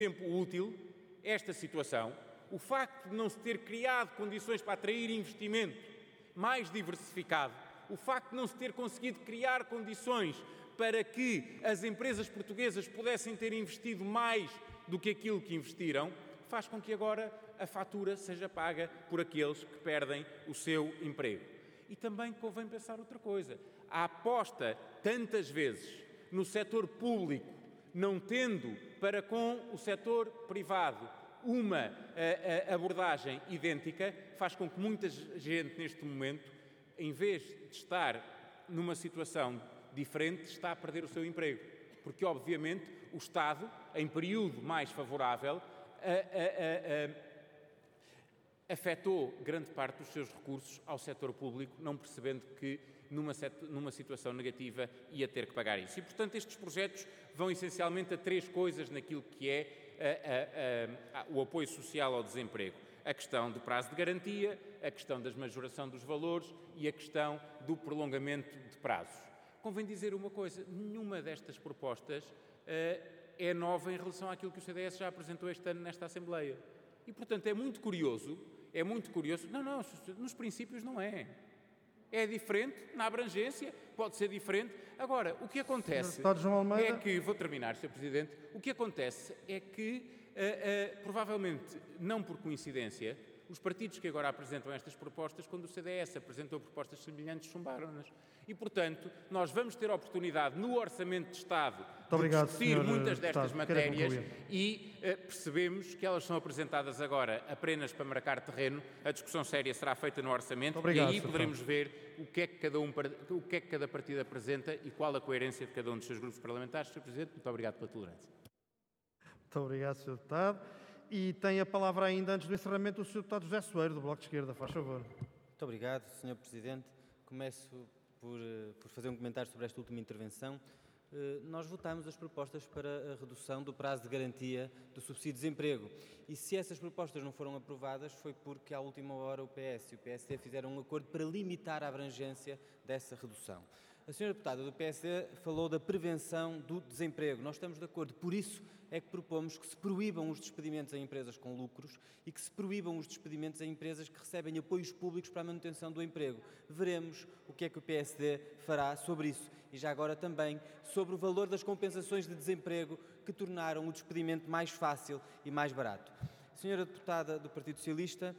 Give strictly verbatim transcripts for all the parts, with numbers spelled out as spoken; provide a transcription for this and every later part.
tempo útil esta situação, o facto de não se ter criado condições para atrair investimento mais diversificado, o facto de não se ter conseguido criar condições para que as empresas portuguesas pudessem ter investido mais do que aquilo que investiram, faz com que agora a fatura seja paga por aqueles que perdem o seu emprego. E também convém pensar outra coisa. A aposta, tantas vezes, no setor público, não tendo para com o setor privado uma a, a, abordagem idêntica, faz com que muita gente neste momento, em vez de estar numa situação diferente, está a perder o seu emprego. Porque, obviamente, o Estado, em período mais favorável, a, a, a, afetou grande parte dos seus recursos ao setor público, não percebendo que numa, numa situação negativa ia ter que pagar isso. E, portanto, estes projetos vão essencialmente a três coisas naquilo que é a, a, a, o apoio social ao desemprego. A questão do prazo de garantia, a questão da majoração dos valores e a questão do prolongamento de prazos. Convém dizer uma coisa, nenhuma destas propostas uh, é nova em relação àquilo que o C D S já apresentou este ano nesta Assembleia. E, portanto, é muito curioso, é muito curioso, não, não, nos princípios não é. É diferente, na abrangência, pode ser diferente. Agora, o que acontece é que, vou terminar, senhor Presidente, o que acontece é que, uh, uh, provavelmente, não por coincidência, os partidos que agora apresentam estas propostas, quando o C D S apresentou propostas semelhantes, chumbaram-nas. E, portanto, nós vamos ter a oportunidade, no Orçamento de Estado, de obrigado, discutir muitas destas deputado. matérias e uh, percebemos que elas são apresentadas agora apenas para marcar terreno. A discussão séria será feita no Orçamento obrigado, e aí senhor poderemos ver o que, é que cada um, o que é que cada partido apresenta e qual a coerência de cada um dos seus grupos parlamentares. senhor Presidente, muito obrigado pela tolerância. Muito obrigado, senhor Deputado. E tem a palavra ainda, antes do encerramento, o senhor Deputado José Soeiro, do Bloco de Esquerda. Faz favor. Muito obrigado, senhor Presidente. Começo por, por fazer um comentário sobre esta última intervenção. Nós votámos as propostas para a redução do prazo de garantia do subsídio de desemprego. E se essas propostas não foram aprovadas foi porque, à última hora, o P S e o P S D fizeram um acordo para limitar a abrangência dessa redução. A senhora deputada do P S D falou da prevenção do desemprego. Nós estamos de acordo. Por isso é que propomos que se proíbam os despedimentos em empresas com lucros e que se proíbam os despedimentos em empresas que recebem apoios públicos para a manutenção do emprego. Veremos o que é que o P S D fará sobre isso. E já agora também sobre o valor das compensações de desemprego que tornaram o despedimento mais fácil e mais barato. Senhora deputada do Partido Socialista,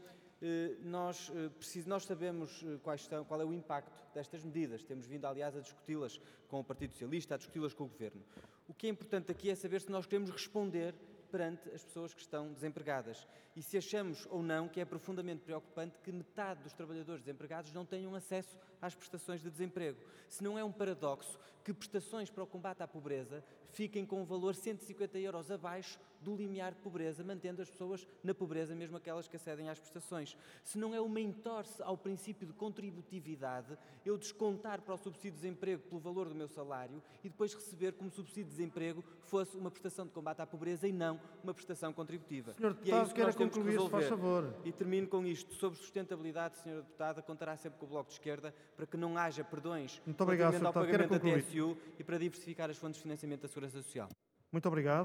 Nós, nós sabemos quais são, qual é o impacto destas medidas. Temos vindo, aliás, a discuti-las com o Partido Socialista, a discuti-las com o Governo. O que é importante aqui é saber se nós queremos responder perante as pessoas que estão desempregadas e se achamos ou não que é profundamente preocupante que metade dos trabalhadores desempregados não tenham acesso às prestações de desemprego. Se não é um paradoxo que prestações para o combate à pobreza fiquem com um valor cento e cinquenta euros abaixo do limiar de pobreza, mantendo as pessoas na pobreza, mesmo aquelas que acedem às prestações. Se não é uma entorse ao princípio de contributividade, eu descontar para o subsídio de desemprego pelo valor do meu salário e depois receber como subsídio de desemprego fosse uma prestação de combate à pobreza e não uma prestação contributiva. senhor E é isso que queira nós temos que concluir, se faz resolver. favor. E termino com isto. Sobre sustentabilidade, senhora deputada, contará sempre com o Bloco de Esquerda para que não haja perdões Muito obrigado, senhor ao deputado. Queira pagamento da concluir. T S U e para diversificar as fontes de financiamento da Segurança Social. Muito obrigado.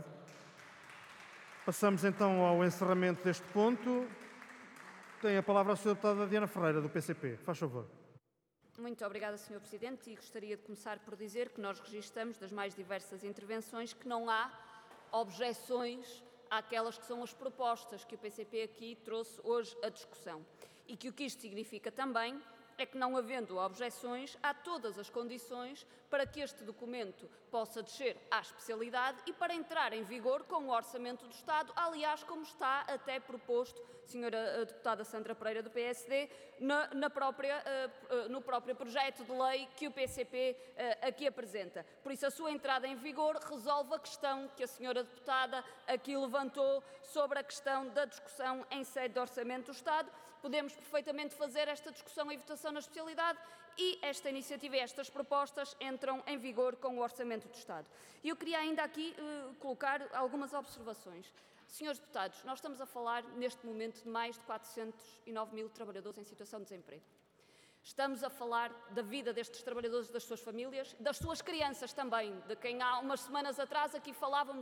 Passamos então ao encerramento deste ponto. Tem a palavra a senhora deputada Diana Ferreira, do P C P. Faz favor. Muito obrigada, senhor Presidente, e gostaria de começar por dizer que nós registramos das mais diversas intervenções que não há objeções àquelas que são as propostas que o P C P aqui trouxe hoje à discussão. E que o que isto significa também é que, não havendo objeções, há todas as condições para que este documento possa descer à especialidade e para entrar em vigor com o Orçamento do Estado, aliás, como está até proposto, senhora deputada Sandra Pereira, do P S D, na, na própria, uh, uh, no próprio projeto de lei que o P C P uh, aqui apresenta. Por isso, a sua entrada em vigor resolve a questão que a senhora deputada aqui levantou sobre a questão da discussão em sede de Orçamento do Estado. Podemos perfeitamente fazer esta discussão e votação na especialidade e esta iniciativa e estas propostas entram em vigor com o Orçamento do Estado. E eu queria ainda aqui uh, colocar algumas observações. Senhores deputados, nós estamos a falar neste momento de mais de quatrocentos e nove mil trabalhadores em situação de desemprego. Estamos a falar da vida destes trabalhadores, das suas famílias, das suas crianças também, de quem há umas semanas atrás aqui falávamos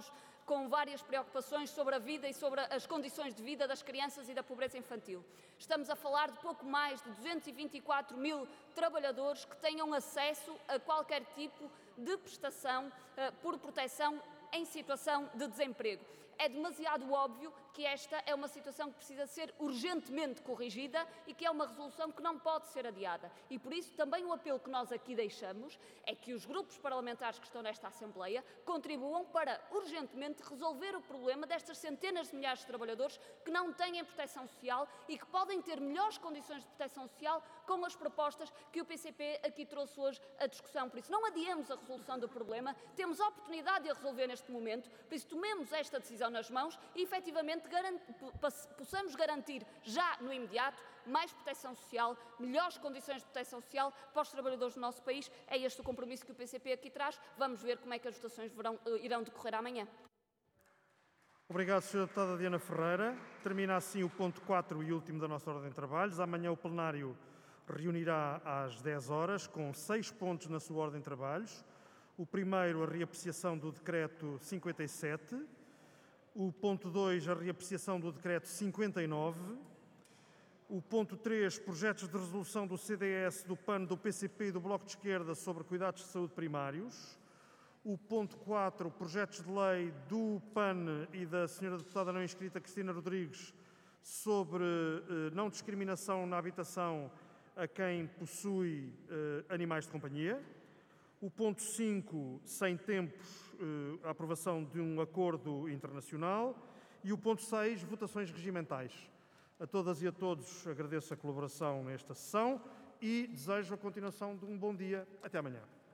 com várias preocupações sobre a vida e sobre as condições de vida das crianças e da pobreza infantil. Estamos a falar de pouco mais de duzentos e vinte e quatro mil trabalhadores que tenham acesso a qualquer tipo de prestação uh, por proteção em situação de desemprego. É demasiado óbvio que esta é uma situação que precisa ser urgentemente corrigida e que é uma resolução que não pode ser adiada. E por isso também o apelo que nós aqui deixamos é que os grupos parlamentares que estão nesta Assembleia contribuam para urgentemente resolver o problema destas centenas de milhares de trabalhadores que não têm proteção social e que podem ter melhores condições de proteção social com as propostas que o P C P aqui trouxe hoje à discussão. Por isso não adiemos a resolução do problema, temos a oportunidade de a resolver neste momento, por isso tomemos esta decisão nas mãos e efetivamente garant, possamos garantir já no imediato mais proteção social, melhores condições de proteção social para os trabalhadores do nosso país. É este o compromisso que o P C P aqui traz. Vamos ver como é que as votações verão, irão decorrer amanhã. Obrigado, senhora Deputada Diana Ferreira. Termina assim o ponto quatro e último da nossa ordem de trabalhos. Amanhã o plenário reunirá às dez horas com seis pontos na sua ordem de trabalhos. O primeiro, a reapreciação do decreto cinquenta e sete. O ponto dois, a reapreciação do decreto cinquenta e nove. O ponto três, projetos de resolução do C D S, do P A N, do P C P e do Bloco de Esquerda sobre cuidados de saúde primários. O ponto quatro, projetos de lei do P A N e da senhora Deputada não inscrita Cristina Rodrigues sobre eh, não discriminação na habitação a quem possui eh, animais de companhia. O ponto cinco, sem tempos, a aprovação de um acordo internacional. E o ponto seis, votações regimentais. A todas e a todos agradeço a colaboração nesta sessão e desejo a continuação de um bom dia. Até amanhã.